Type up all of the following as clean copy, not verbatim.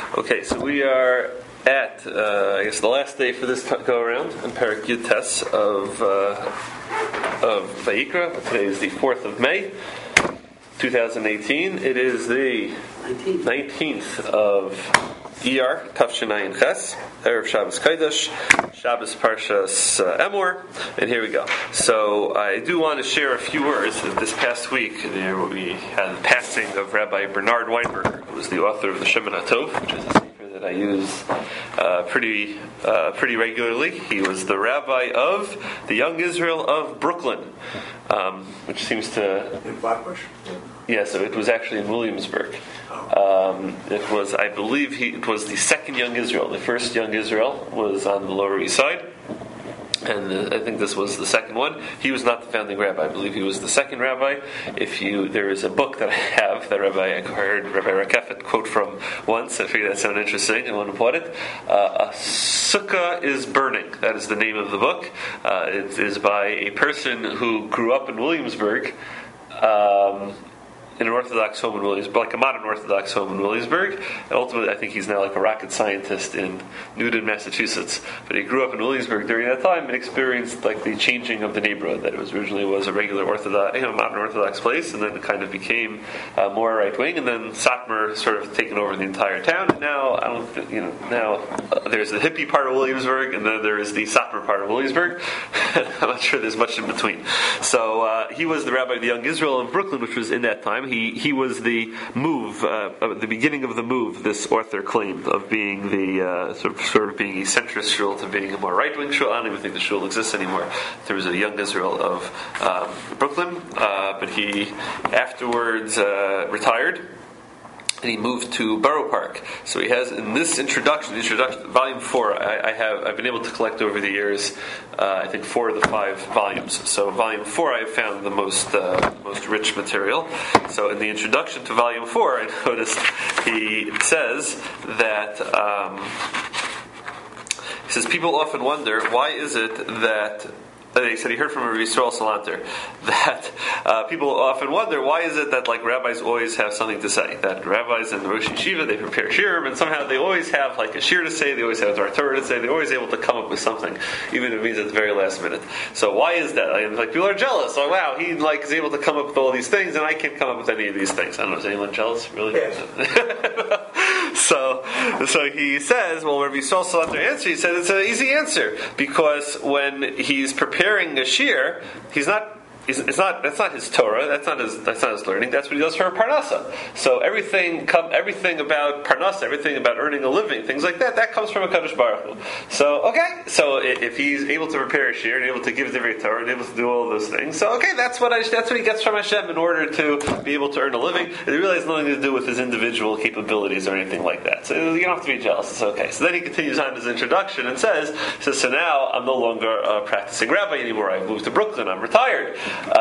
Okay, so we are at, I guess, the last day for this go around in Perek Yud Tes of Vayikra. Today is the 4th of May, 2018. It is the 19th of Iyar, Tafshin Ayin Ches, Erev Shabbos Kodesh, Shabbos Parshas Emor, and here we go. So I do want to share a few words. This past week, we had the passing of Rabbi Bernard Weinberger, who was the author of the Shemona Tov, which is a sefer that I use pretty regularly. He was the rabbi of the Young Israel of Brooklyn, which seems to... In Flatbush? Yeah, so it was actually in Williamsburg. It was, I believe, it was the second Young Israel. The first Young Israel was on the Lower East Side, and I think this was the second one. He was not the founding rabbi. I believe he was the second rabbi. There is a book that I have that I heard Rabbi Rakefet quote from once. I figured that sounded interesting. I want to put it. A Sukkah is Burning. That is the name of the book. It is by a person who grew up in Williamsburg. In an Orthodox home in Williamsburg, like a modern Orthodox home in Williamsburg. And ultimately, I think he's now like a rocket scientist in Newton, Massachusetts. But he grew up in Williamsburg during that time and experienced like the changing of the neighborhood. That it was originally a regular Orthodox, modern Orthodox place, and then it kind of became more right wing. And then Satmar sort of taken over the entire town. And now there's the hippie part of Williamsburg, and then there is the Satmar part of Williamsburg. I'm not sure there's much in between. So he was the rabbi of the Young Israel of Brooklyn, which was in that time. He was the move, the beginning of the move. This author claimed of being the sort of being a centrist shul to being a more right wing shul. I don't even think the shul exists anymore. There was a Young Israel of Brooklyn, but he afterwards retired. And he moved to Borough Park. So he has in this introduction, volume 4. I've been able to collect over the years. I think 4 of the 5 volumes. So volume 4, I have found the most rich material. So in the introduction to volume 4, I noticed he says that people often wonder why is it that. He said he heard from Rabbi Yisrael Salanter that people often wonder why is it that like rabbis always have something to say. That rabbis in the Rosh Yeshiva they prepare shirim and somehow they always have like a shir to say. They always have a Torah to say. They're always able to come up with something, even if it means at the very last minute. So why is that? Like people are jealous. Like wow, he like is able to come up with all these things, and I can't come up with any of these things. I don't know. Is anyone jealous? Really? Yes. So he says, well, Rabbi Yisrael Salanter answer. He said it's an easy answer because when he's preparing a shir, that's not his Torah. That's not his learning. That's what he does for a parnasa. So everything about parnasa, everything about earning a living, things like that comes from a Kadosh Baruch Hu. So if he's able to prepare a shir and able to give divrei Torah and able to do all those things, so that's what he gets from Hashem in order to be able to earn a living. It really has nothing to do with his individual capabilities or anything like that. So you don't have to be jealous. It's okay. So then he continues on his introduction and says, so now I'm no longer a practicing rabbi anymore. I've moved to Brooklyn. I'm retired.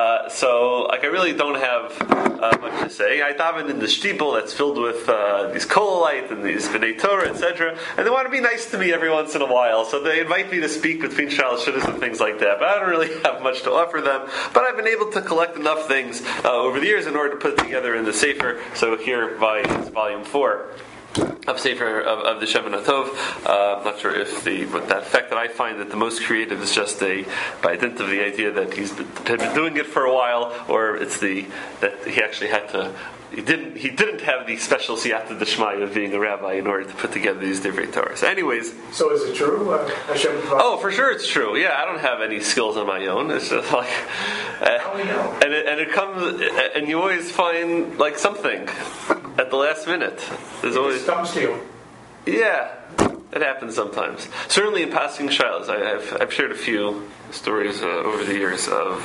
So I really don't have much to say. I daven in the shtibel that's filled with these kololite and these b'nei Torah, etc. And they want to be nice to me every once in a while, so they invite me to speak between shalosh shudas and things like that. But I don't really have much to offer them. But I've been able to collect enough things over the years in order to put it together in the sefer. So here by volume 4. Of Sefer of the Shemona Tov. I'm not sure if that fact that I find that the most creative is just by dint of the idea that had been doing it for a while, or it's that he actually had to. He didn't have the special siyata d'shmaya of being a rabbi in order to put together these divrei Torah. So anyways. So is it true? Oh, for sure it's true. Yeah, I don't have any skills on my own. It's just like. How we know? And it comes, and you always find like something at the last minute. There's always. Stump steal. Yeah, it happens sometimes. Certainly in passing shilas, I've shared a few stories over the years of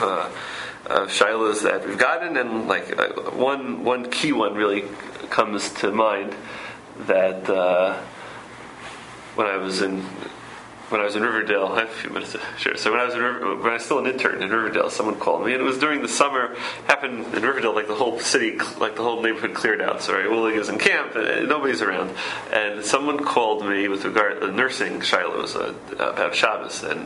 shilas that we've gotten, and like one key one really comes to mind that when I was in Riverdale, I have a few minutes to share. So when I was still an intern in Riverdale, someone called me, and it was during the summer. Happened in Riverdale, like the whole city, like the whole neighborhood cleared out. So Willig is in camp, and nobody's around. And someone called me with regard to nursing Shiloh's about Shabbos, and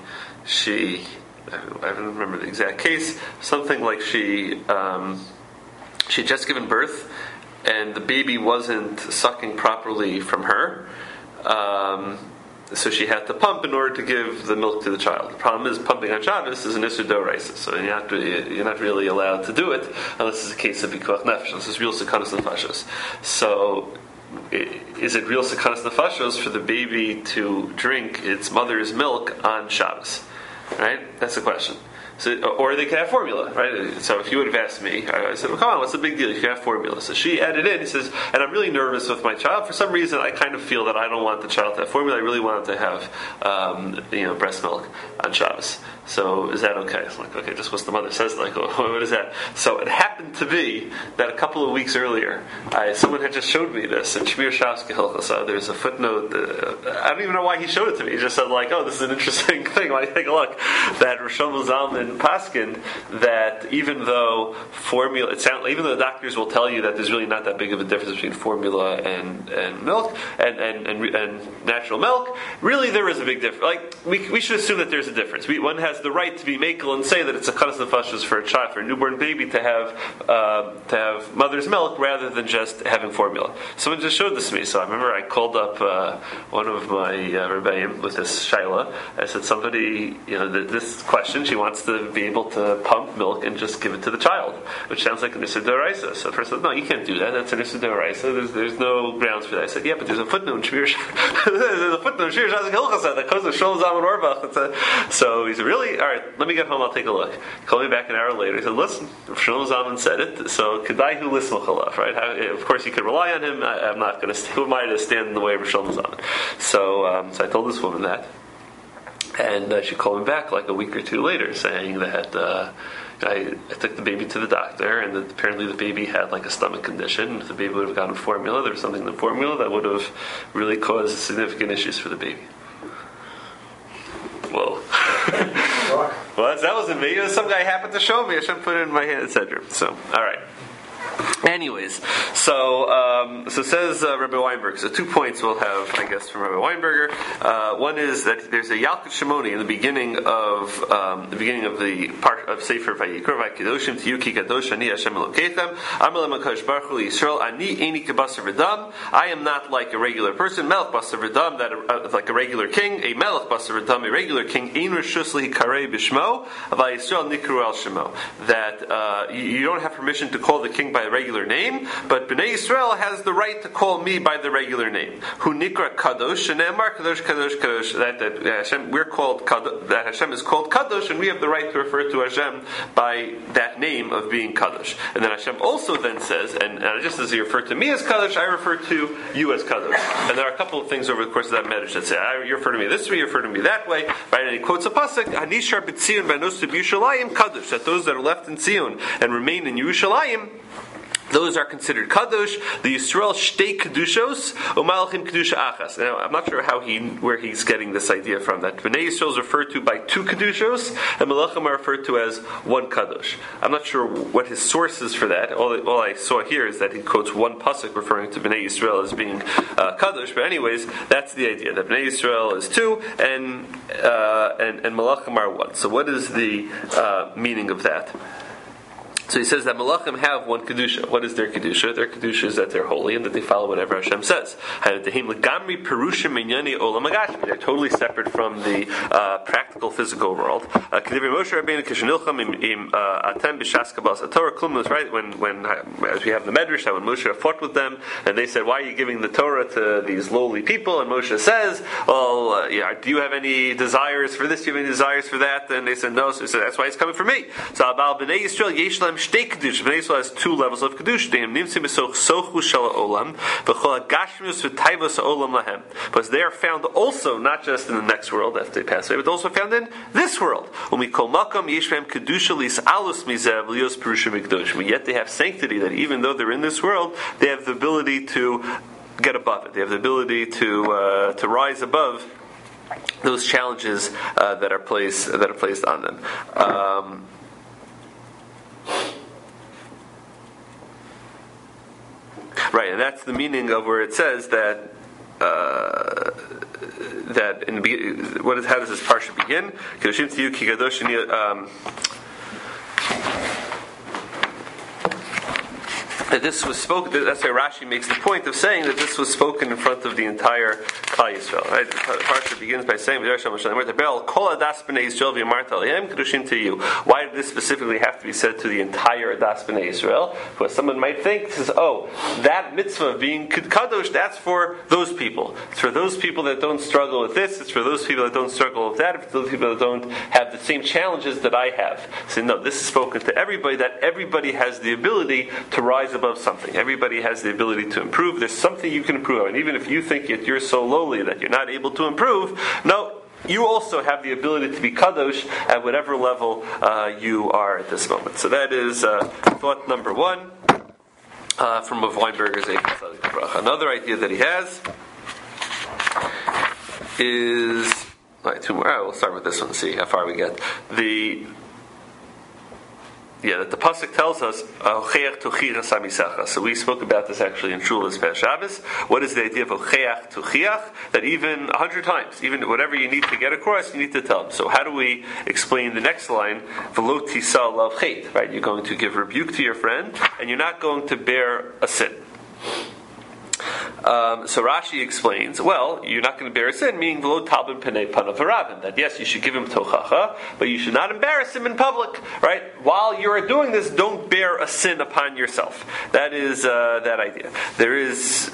I don't remember the exact case. Something like she had just given birth. and the baby wasn't sucking properly from her. So she had to pump in order to give the milk to the child. The problem is pumping on Shabbos is an Isser D'Oraisa, so you're not really allowed to do it unless it's a case of Pikuach Nefesh. This is real Sekanas Nefashos. So, is it real Sekanas Nefashos for the baby to drink its mother's milk on Shabbos? Right? That's the question. So, or they could have formula, right? So if you would have asked me, I said, well, come on, what's the big deal? You can have formula. So she added in, he says, and I'm really nervous with my child. For some reason, I kind of feel that I don't want the child to have formula. I really want it to have, breast milk on Shabbos. So is that okay? I'm like, okay, just what the mother says. Like, what is that? So it happened to be that a couple of weeks earlier, someone had just showed me this in Shmir Shabbos Kehilchos. There's a footnote. I don't even know why he showed it to me. He just said, like, oh, this is an interesting thing. Why take a look? That Rosh Zalman Paskin, that even though formula, even though the doctors will tell you that there's really not that big of a difference between formula and milk and natural milk, really there is a big difference. Like we should assume that there's a difference. One has the right to be makel and say that it's a kanas nefashos for a child, for a newborn baby to have mother's milk rather than just having formula. Someone just showed this to me, so I remember I called up one of my rebbeim with this shaila. I said, somebody, this question, she wants to be able to pump milk and just give it to the child, which sounds like an Issa D'Oraisa. So the person said, no, you can't do that. That's an Issa D'Oraisa. There's no grounds for that. I said, yeah, but there's a footnote in Shmir there's a footnote in Shmir Shabbos Kehilchos that goes to Shlomo Zalman Auerbach. So he said, really? All right, let me get home. I'll take a look. He called me back an hour later. He said, listen, Shlomo Zalman said it, so kedai hu lismach alav, right? Of course, you could rely on him. I'm not going to. Who am I to stand in the way of Shlomo Zalman? So I told this woman that. And she called me back like a week or two later saying that I took the baby to the doctor, and that apparently the baby had like a stomach condition. If the baby would have gotten formula, there was something in the formula that would have really caused significant issues for the baby. Whoa. Well, that wasn't me. Some guy happened to show me. I should put it in my hand, etc. So, all right. Anyways, so says Rabbi Weinberg. So 2 points we'll have, I guess, from Rabbi Weinberger. One is that there's a Yalkut Shimoni in the beginning of the part of Sefer Vayikra. Vaykedoshim tiyuki kadosh ani Hashem Elokeichem. Amalem HaKadosh Baruch Hu Yisrael ani eini kebasar v'dam. I am not like a regular person. Melech basar v'dam, that like a regular king. A Melech basar v'dam, a regular king. Ein reshus lihikarei b'shmo. Vayisrael nikru al shemo. That you don't have permission to call the king by a regular name, but Bnei Yisrael has the right to call me by the regular name. Hu nikra kadosh, shenemar kadosh kadosh kadosh. That Hashem, we're called that Hashem is called kadosh, and we have the right to refer to Hashem by that name of being kadosh. And then Hashem also then says, and just as you refer to me as kadosh, I refer to you as kadosh. And there are a couple of things over the course of that medrash that say, you refer to me this way, you refer to me that way. Right? And he quotes a pasuk, Hanishar b'Tzion v'anosu b'Yushalayim kadosh. That those that are left in Tzion and remain in Yerushalayim, those are considered kadosh. The Yisrael shtei kedushos u'malachim kedusha achas. Now, I'm not sure where he's getting this idea from. That Bnei Yisrael is referred to by 2 kedushos, and malachim are referred to as 1 kadosh. I'm not sure what his source is for that. All I saw here is that he quotes one pasuk referring to Bnei Yisrael as being kadosh. But anyways, that's the idea. That Bnei Yisrael is 2, and malachim are 1. So what is the meaning of that? So he says that Malachim have 1 Kedusha. What is their Kedusha? Their Kedusha is that they're holy and that they follow whatever Hashem says. They're totally separate from the practical physical world. Right? When as we have the Medrash, that when Moshe fought with them, and they said, why are you giving the Torah to these lowly people? And Moshe says, well, do you have any desires for this? Do you have any desires for that? And they said, no. So he said, that's why it's coming for me. So Abal B'nai Yisrael Yeshlem Shtei Kedusha. Bnei Yisrael has 2 levels of Kedusha. Because they are found also not just in the next world after they pass away, but also found in this world. Yet they have sanctity, that even though they're in this world, they have the ability to get above it. They have the ability to rise above those challenges that are placed on them. Right, and that's the meaning of where it says that in the how does this parsha begin? Kedoshim tiyu ki kadosh ani. that this was spoken. That's why Rashi makes the point of saying that this was spoken in front of the entire Klal Yisrael. Right? The parsha begins by saying, to you. Why did this specifically have to be said to the entire Adas B'nai Yisrael? Because someone might think, says, that mitzvah of being kadosh, that's for those people. It's for those people that don't struggle with this. It's for those people that don't struggle with that. It's for those people that don't have the same challenges that I have. So no, this is spoken to everybody. That everybody has the ability to rise above something. Everybody has the ability to improve. There's something you can improve on. And even if you think that you're so lowly that you're not able to improve, no, you also have the ability to be kadosh at whatever level you are at this moment. So that is thought number one from Rav Weinberger's Eichel Tzadik Bracha. Another idea that he has is... All right, two more. We'll start with this one and see how far we get. That the pasuk tells us, so we spoke about this actually in Shul this past Shabbos. What is the idea of ocheach tuchiach? That even 100 times, even whatever you need to get across, you need to tell them. So how do we explain the next line? V'lo tisa lav chet. Right? You're going to give rebuke to your friend, and you're not going to bear a sin. So Rashi explains, well, you're not going to bear a sin, meaning v'lo talbin penei panav harabim. That yes, you should give him tochacha, but you should not embarrass him in public. Right? While you are doing this, don't bear a sin upon yourself. That is that idea. There is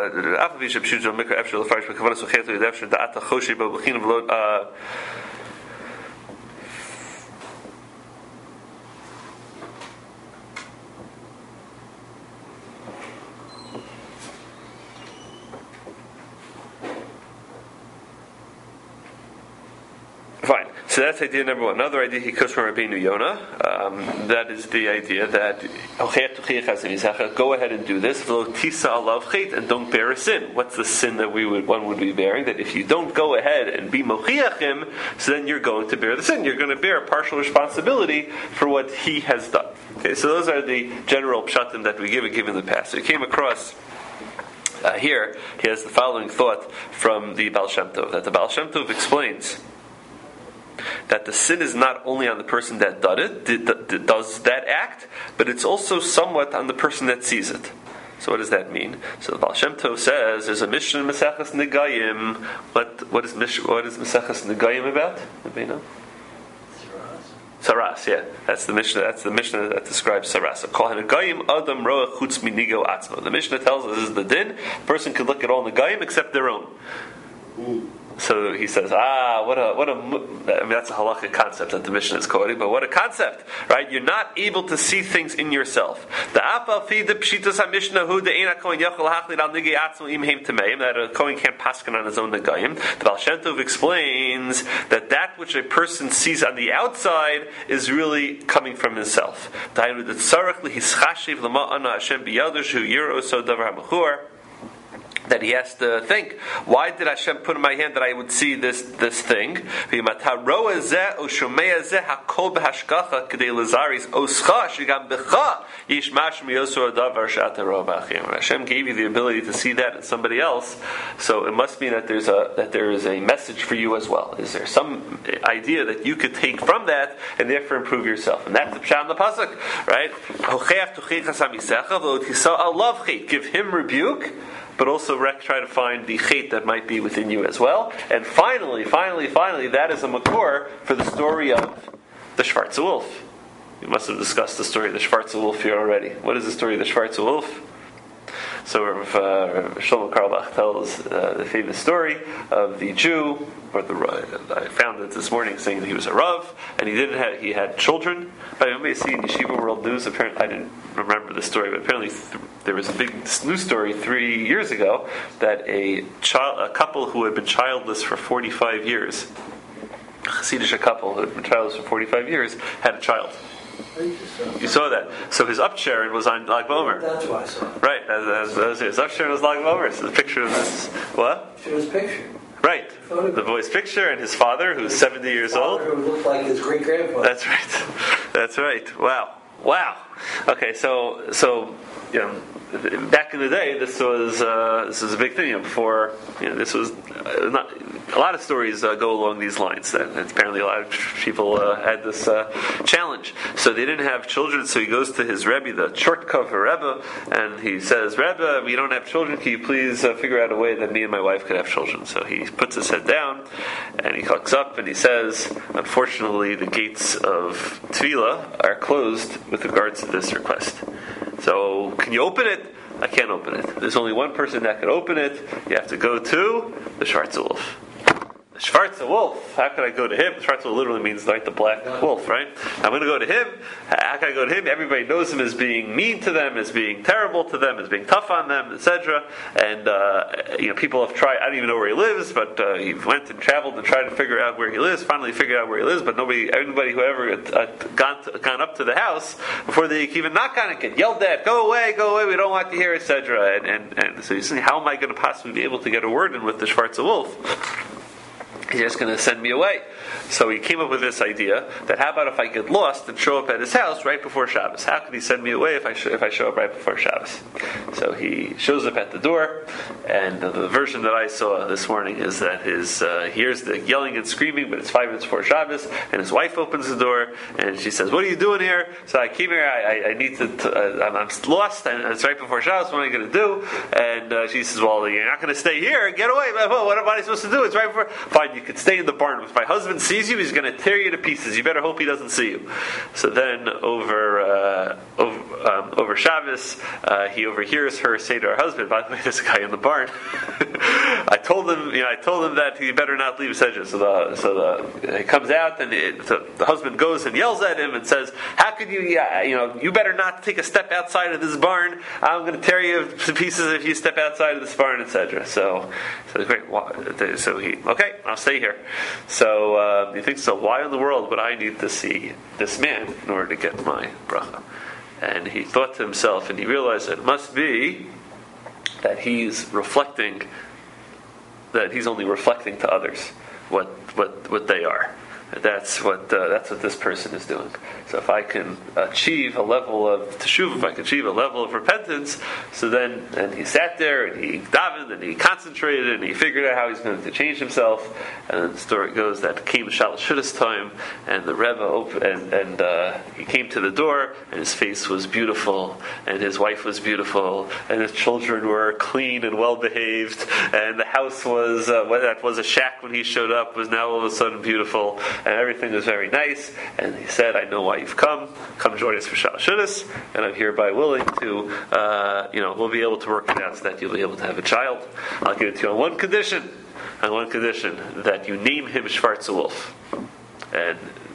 fine. So that's idea number one. Another idea he comes from Rabbeinu Yonah. That is the idea that go ahead and do this. And don't bear a sin. What's the sin that one would be bearing? That if you don't go ahead and be mochiachim, so then you're going to bear the sin. You're going to bear a partial responsibility for what he has done. Okay, so those are the general pshatim that we given the past. So he came across. Here, he has the following thought from the Baal Shem Tov. That the Baal Shem Tov explains that the sin is not only on the person that does that act, but it's also somewhat on the person that sees it. So what does that mean? So the Baal Shem Tov says there's a Mishnah in Maseches Negayim. What is Maseches Negayim about? Anybody know? Saras, yeah. That's the Mishnah that describes Saras. The Mishnah tells us this is the din. A person can look at all Negayim except their own. So he says, that's a halachic concept that the Mishnah is quoting, but what a concept, right? You're not able to see things in yourself. That a Kohen can't paskin on his own negayim. The Baal Shem Tov explains that which a person sees on the outside is really coming from himself. That he has to think, why did Hashem put in my hand that I would see this thing? Hashem gave you the ability to see that in somebody else, so it must mean that there is a message for you as well. Is there some idea that you could take from that and therefore improve yourself? And that's the pshat in the pasuk, right? Give him rebuke, but also try to find the chait that might be within you as well. And finally, that is a makor for the story of the Schwarze Wolf. We must have discussed the story of the Schwarze Wolf here already. What is the story of the Schwarze Wolf? So Shlomo Carlebach tells the famous story of the Jew, I found it this morning saying that he was a Rav, and he had children. But I remember seeing Yeshiva World News, apparently, I didn't remember the story, but apparently there was a big news story 3 years ago that a couple who had been childless for 45 years, a Hasidic couple who had been childless for 45 years, had a child. You saw that. So his upsharon was on Lag Bomer. That's why I saw it. Right. As his upsharon was Lag Bomer. So the picture of this. What? Show his picture. Right. The boy's picture and his father, who's 70 years old. Who looked like his great grandfather. That's right. That's right. Wow. Okay. So back in the day, this was a big thing. Before, this was not. A lot of stories go along these lines. That apparently a lot of people had this challenge. So they didn't have children. So he goes to his Rebbe, the Chortkov Rebbe, and he says, "Rebbe, we don't have children. Can you please figure out a way that me and my wife could have children?" So he puts his head down and he looks up and he says, "Unfortunately, the gates of Tefillah are closed with regards to this request. So can you open it?" "I can't open it. There's only one person that can open it. You have to go to the Schwarze Wolf." Schwarze Wolf, how could I go to him? Schwarze Wolf literally means like the black wolf, right? I'm going to go to him. How can I go to him? Everybody knows him as being mean to them, as being terrible to them, as being tough on them, etc. And people have tried. I don't even know where he lives, but he went and traveled and tried to figure out where he lives. Finally, figured out where he lives, but anybody who ever gone up to the house before they even knock on it get yelled at. Go away! We don't want you here, etc. And so you see, how am I going to possibly be able to get a word in with the Schwarze Wolf? He's just going to send me away. So he came up with this idea that how about if I get lost and show up at his house right before Shabbos? How could he send me away if I show up right before Shabbos? So he shows up at the door, and the version that I saw this morning is that he hears the yelling and screaming, but it's 5 minutes before Shabbos, and his wife opens the door, and she says, "What are you doing here?" So I came here, I need to, I'm lost, and it's right before Shabbos, what am I going to do? And she says, "Well, you're not going to stay here, get away." What am I supposed to do? It's right before. Fine, you could stay in the barn. If my husband sees you, he's going to tear you to pieces. You better hope he doesn't see you. So then over Shabbos, he overhears her say to her husband, "By the way, there's a guy in the barn." I told him that he better not leave Sedra. So he comes out, and the husband goes and yells at him and says, "How could you? You better not take a step outside of this barn. I'm going to tear you to pieces if you step outside of this barn, etc." So great. So he, "Okay, I'll stay here." So he thinks, so why in the world would I need to see this man in order to get my bracha? And he thought to himself, and he realized that it must be that he's reflecting, that he's only reflecting to others what they are. That's what this person is doing. So if I can achieve a level of teshuvah, if I can achieve a level of repentance, so then, and he sat there and he davened and he concentrated and he figured out how he's going to change himself. And then the story goes that came Shalashudas time, and the Rebbe opened, and he came to the door, and his face was beautiful, and his wife was beautiful, and his children were clean and well behaved, and the house was that was a shack when he showed up was now all of a sudden beautiful. And everything was very nice, and he said, "I know why you've come. Come join us for Shalashudas, and I'm hereby willing to, we'll be able to work it out so that you'll be able to have a child. I'll give it to you on one condition, that you name him Schwarze Wolf." And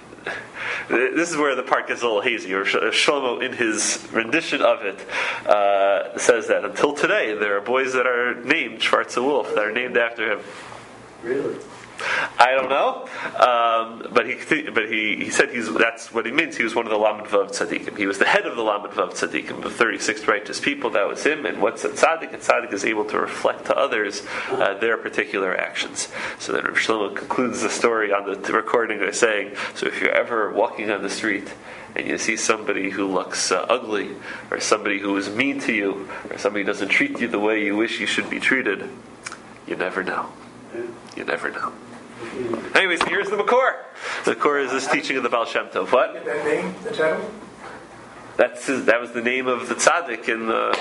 this is where the part gets a little hazy. Or Shlomo, in his rendition of it, says that until today there are boys that are named Schwarze Wolf, that are named after him. Really? I don't know, but he said that's what he means. He was one of the Lamed Vav Tzadikim. He was the head of the Lamed Vav Tzadikim, the 36 righteous people. That was him. And what's a tzaddik? A tzaddik is able to reflect to others their particular actions. So then Rav Shlomo concludes the story on the recording by saying, "So if you're ever walking on the street and you see somebody who looks ugly, or somebody who is mean to you, or somebody who doesn't treat you the way you wish you should be treated, you never know. You never know." Anyways, here's the Makor. The Makor is this teaching of the Baal Shem Tov. What? That name, the title? That was the name of the tzaddik in the...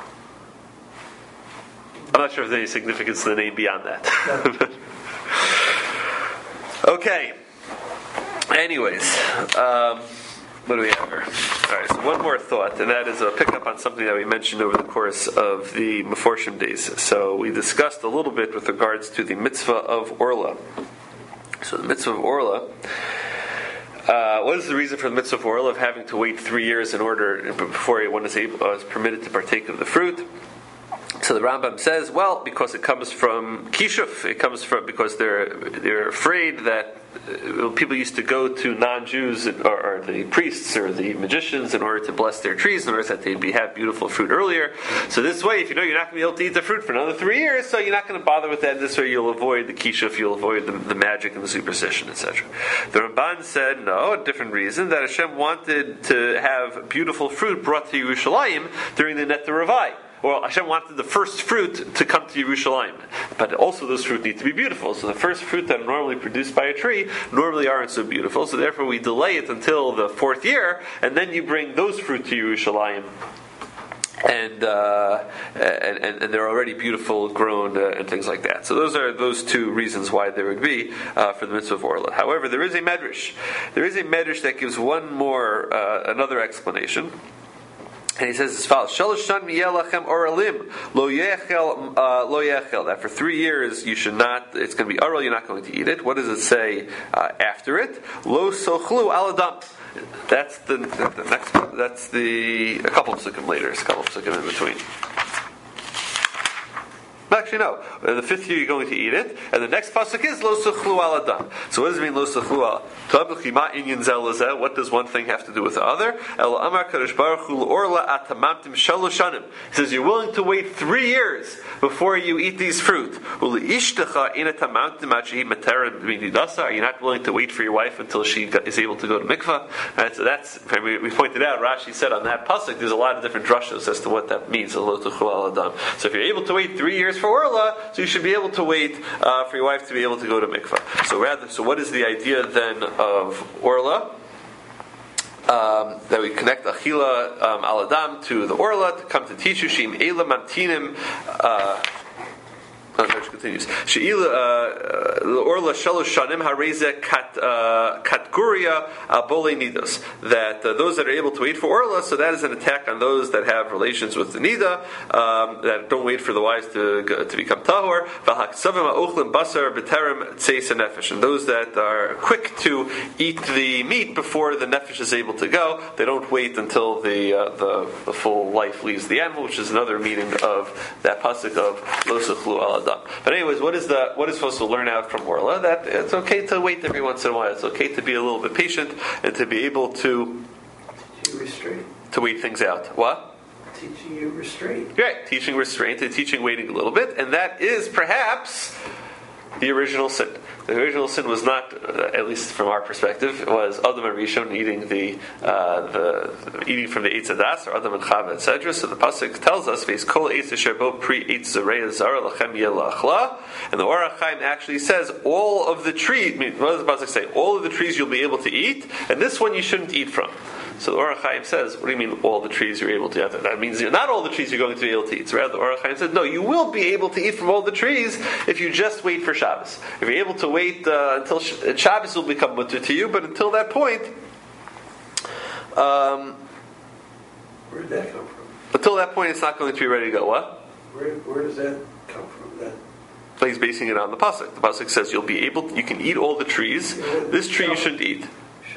I'm not sure if there's any significance to the name beyond that. Okay. Anyways, what do we have here? Alright, so one more thought, and that is a pickup on something that we mentioned over the course of the Meforshim days. So we discussed a little bit with regards to the mitzvah of Orla. So the mitzvah of Orla, what is the reason for the mitzvah of Orla of having to wait 3 years in order before one is permitted to partake of the fruit? So the Rambam says, well, because it comes from kishuf, it comes from because they're afraid that people used to go to non-Jews or the priests or the magicians in order to bless their trees, in order that they'd have beautiful fruit earlier. So this way, if you know you're not going to be able to eat the fruit for another 3 years, so you're not going to bother with that. This way, you'll avoid the kishuf, you'll avoid the magic and the superstition, etc. The Ramban said, no, a different reason, that Hashem wanted to have beautiful fruit brought to Yerushalayim during the Netter Ravai. Well, Hashem wanted the first fruit to come to Yerushalayim, but also those fruit need to be beautiful. So the first fruit that are normally produced by a tree normally aren't so beautiful. So therefore, we delay it until the 4th year, and then you bring those fruit to Yerushalayim. And they're already beautiful, grown, and things like that. So those are those two reasons why there would be for the mitzvah of Orla. However, there is a medrash. There is a medrash that gives one more, another explanation. And he says as follows: Shalosh shan miyelachem oralim lo yechel. That for 3 years you should not. It's going to be oral. You're not going to eat it. What does it say after it? Lo sochlu aladam. That's the next. That's a couple of psukim later. It's a couple of psukim in between. Actually, no. The 5th year you're going to eat it, and the next pasuk is lo suchlu al adam. So what does it mean lo suchlu al? What does one thing have to do with the other? El amar kadosh baruch hu orla atamamtim shalosh shanim. He says you're willing to wait 3 years before you eat these fruit. Are you not willing to wait for your wife until she is able to go to mikvah? And so that's we pointed out. Rashi said on that pasuk there's a lot of different drushos as to what that means. Lo suchlu al adam. So if you're able to wait 3 years for Orla, so you should be able to wait for your wife to be able to go to mikvah. So what is the idea then of Orla? That we connect Achila al Adam to the Orla to come to teach you Shim Eila Mamtinim. Continues. Orla shalosh shanim hareze katguria abole nidos. That those that are able to wait for Orla, so that is an attack on those that have relations with the nida, that don't wait for the wives to become tahor. And those that are quick to eat the meat before the nefesh is able to go, they don't wait until the full life leaves the animal, which is another meaning of that pasuk of lo suchlu al adam. But anyways, what is supposed to learn out from Orla? That it's okay to wait every once in a while. It's okay to be a little bit patient and to be able to wait things out. What? Teaching you restraint. Right, teaching restraint and teaching waiting a little bit, and that is perhaps the original sin. The original sin was not, at least from our perspective, it was Adam and Rishon eating eating from the Eitz Hadas, or Adam and Chava, etc. So the pasuk tells us, "Veis kol eitz sherbo pri eitz zarei zara lachem yelachla," and the Orach Chaim actually says all of the trees. What does the pasuk say? All of the trees you'll be able to eat, and this one you shouldn't eat from. So the Orach Chaim says, what do you mean all the trees you're able to eat? That means not all the trees you're going to be able to eat. So rather, the Orach Chaim says, no, you will be able to eat from all the trees if you just wait for Shabbos. If you're able to wait until Shabbos will become mutter to you, but until that point... where did that come from? Until that point, it's not going to be ready to go. What? Where does that come from? So he's basing it on the pasuk. The pasuk says you can eat all the trees. This tree you shouldn't eat.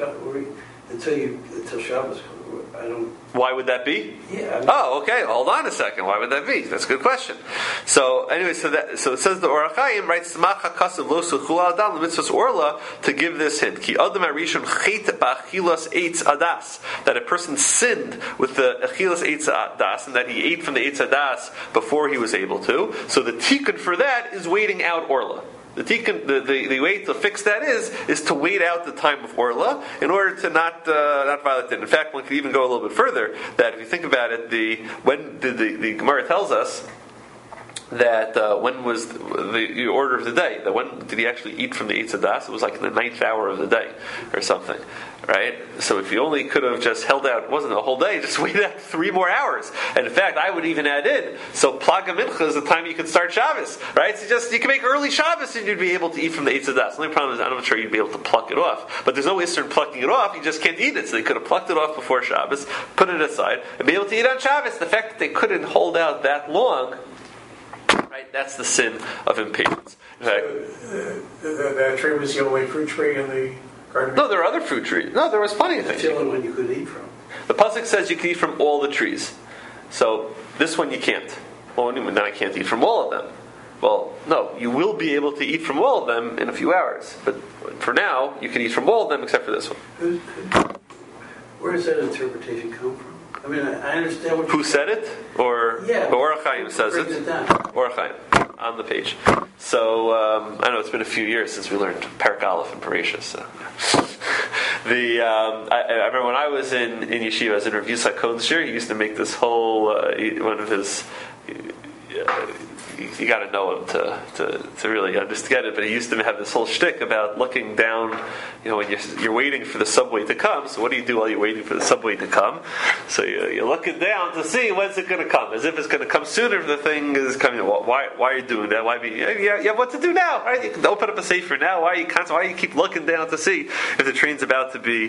Until Shabbos comes. I don't. Why would that be? Yeah. Oh, okay. Hold on a second. Why would that be? That's a good question. So anyway, so it says the Orach Chaim writes Smacha Kasav Lo Suchul Adam Mitzvos Orla to give this hint. Ki Adam Arishon Chet Ba'Achilas Eitz Adas, that a person sinned with the Achilas Eitz Adas and that he ate from the Eitz Adas before he was able to. So the tikkun for that is waiting out Orla. The way to fix that is to wait out the time of Orla in order to not violate it. In fact, one could even go a little bit further. That if you think about it, the Gemara tells us that when was the order of the day? That when did he actually eat from the Eitz Hadas? It was like in the 9th hour of the day or something, right? So if you only could have just held out, it wasn't a whole day, just waited out 3 more hours. And in fact, I would even add in, so Plaga Mincha is the time you could start Shabbos, right? So you can make early Shabbos and you'd be able to eat from the Eitz Hadas. The only problem is I'm not sure you'd be able to pluck it off. But there's no issue in plucking it off, you just can't eat it. So they could have plucked it off before Shabbos, put it aside, and be able to eat on Shabbos. The fact that they couldn't hold out that long, right, that's the sin of impatience. That tree was the only fruit tree in the garden? No, there are other fruit trees. No, there was plenty of things. That's the only one you could eat from. The pasuk says you can eat from all the trees. So this one you can't. well, what do you mean, then I can't eat from all of them? Well, no, you will be able to eat from all of them in a few hours. But for now, you can eat from all of them except for this one. Where does that interpretation come from? I mean, I understand what Who said it? Or Orach Chaim says it. Orach Chaim on the page. So I know it's been a few years since we learned Perek Aleph and Parashas. So. I remember when I was in yeshiva, I was in Rav Yitzchak Kodenshir. He used to make this whole one of his. You got to know him to really understand it. But he used to have this whole shtick about looking down. When you're waiting for the subway to come. So what do you do while you're waiting for the subway to come? So you're looking down to see when's it going to come. As if it's going to come sooner if the thing is coming. Why are you doing that? You have what to do now, right? You can open up a safer now. Why you keep looking down to see if the train's about to be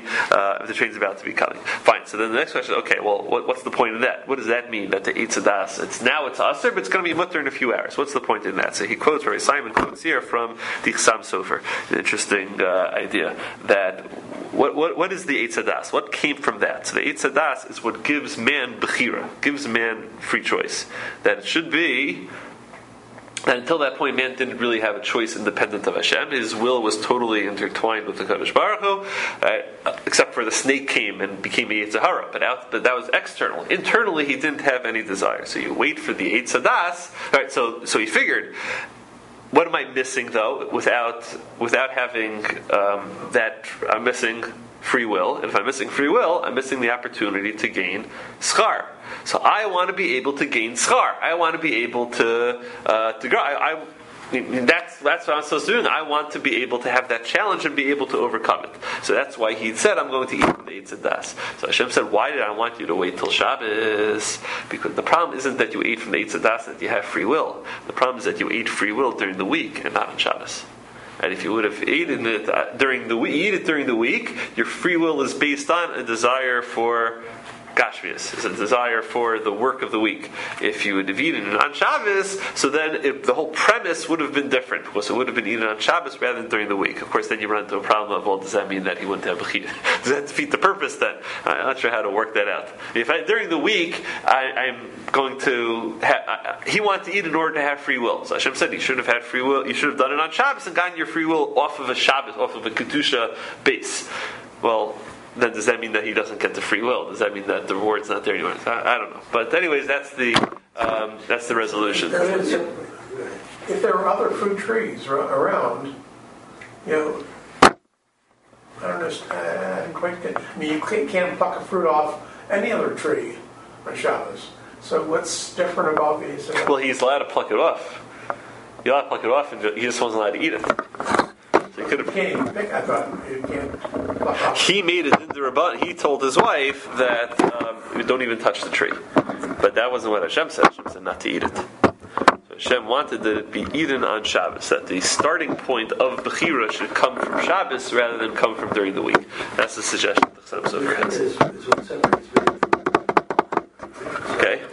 coming? Fine. So then the next question. Okay. Well, what's the point of that? What does that mean? That the Eitz Hadas, it's Aser, but it's going to be mutter in a few hours. What's the point in that? So he quotes, Rabbi Simon quotes here from the Chassam Sofer, an interesting idea that what is the Eitz Hadas? What came from that? So the Eitz Hadas is what gives man bechira, gives man free choice. That it should be. And until that point, man didn't really have a choice independent of Hashem. His will was totally intertwined with the Kadosh Baruch Hu, except for the snake came and became a Yetzer Hara. But that was external. Internally, he didn't have any desire. So you wait for the Eitz Hadas. Right, so he figured, what am I missing though? Without having that, I'm missing free will. And if I'm missing free will, I'm missing the opportunity to gain schar. So I want to be able to gain schar. I want to be able to grow. That's what I'm supposed to do. I want to be able to have that challenge and be able to overcome it. So that's why he said, I'm going to eat from the Eitz Hadas. So Hashem said, why did I want you to wait till Shabbos? Because the problem isn't that you ate from the Eitz Hadas that you have free will. The problem is that you ate free will during the week and not on Shabbos. And if you would have eaten it during the week, your free will is based on a desire for Gashmias, is a desire for the work of the week. If you would have eaten it on Shabbos, so then the whole premise would have been different, because it would have been eaten on Shabbos rather than during the week. Of course, then you run into a problem of, well, does that mean that he wouldn't have bechira? Does that defeat the purpose then? I'm not sure how to work that out. During the week, I'm going to he wanted to eat in order to have free will. So Hashem said, you should have had free will, you should have done it on Shabbos and gotten your free will off of a Shabbos, off of a Kedusha base. Well, then does that mean that he doesn't get the free will? Does that mean that the reward's not there anymore? I don't know. But anyways, that's the resolution. If there were other fruit trees around, I don't understand quite good. I mean, you can't pluck a fruit off any other tree on Shabbos. So what's different about these? Well, he's allowed to pluck it off. You're allowed to pluck it off, and he just wasn't allowed to eat it. So he could have. Can't even pick. I thought you can't pluck off. He made it into Rabban. He told his wife that don't even touch the tree. But that wasn't what Hashem said. Hashem said not to eat it. So Hashem wanted that it be eaten on Shabbos. That the starting point of Bechira should come from Shabbos rather than come from during the week. That's the suggestion that Chassam Sofer has. Is what separates me. Okay.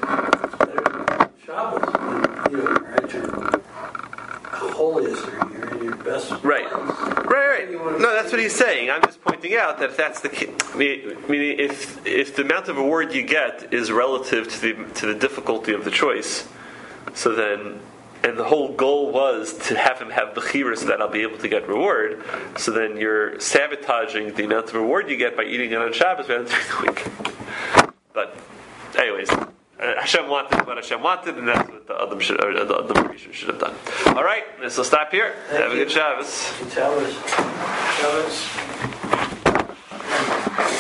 Shabbos, you're at your holiest, or you're in your best Right. place. Right. No, that's what he's saying. I'm just pointing out that if that's the case, meaning if the amount of reward you get is relative to the difficulty of the choice, so then, and the whole goal was to have him have bechira so that I'll be able to get reward, so then you're sabotaging the amount of reward you get by eating it on Shabbos rather than during the week. But, anyways, Hashem wanted what Hashem wanted, and that's what the Adam should have done. All right, this will stop here. Have a good Shabbos. Shabbos.